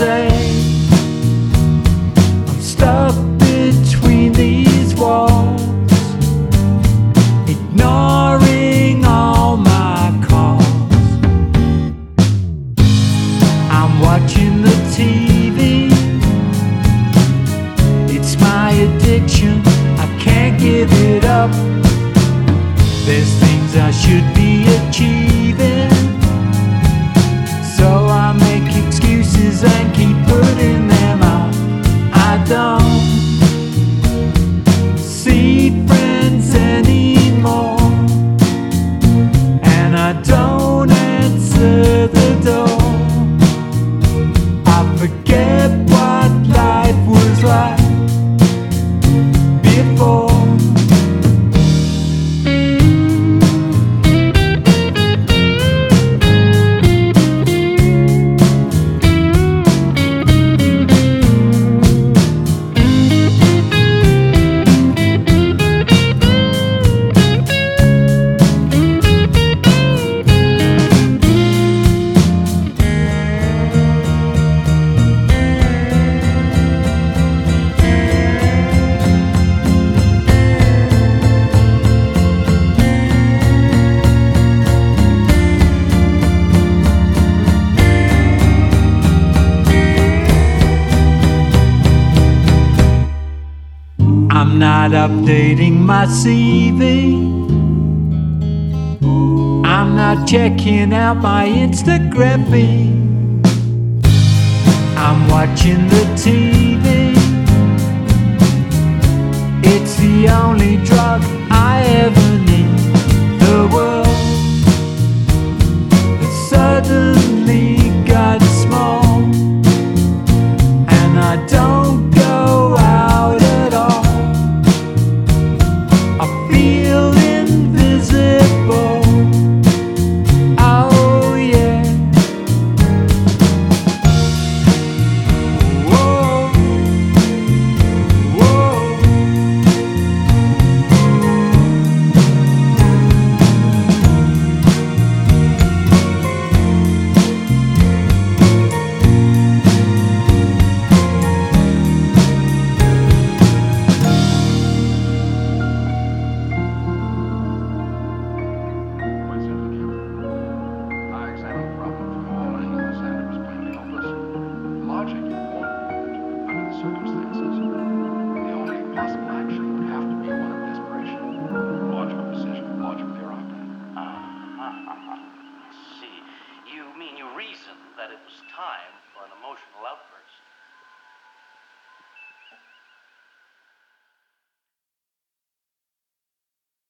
day. I'm stuck between these walls, ignoring all my calls. I'm watching the TV, it's my addiction, I can't give it up. There's things I should be achieving, so I make excuses and keep putting them off. I don't see friends anymore, and I don't answer the door. I forget what life was like before. I'm not updating my CV, I'm not checking out my Instagram feed. I'm watching the TV, it's the only drug I ever need. The world has suddenly got small, and I don't go out at all. I feel invisible, oh yeah. Whoa, whoa. See, you mean you reasoned that it was time for an emotional outburst?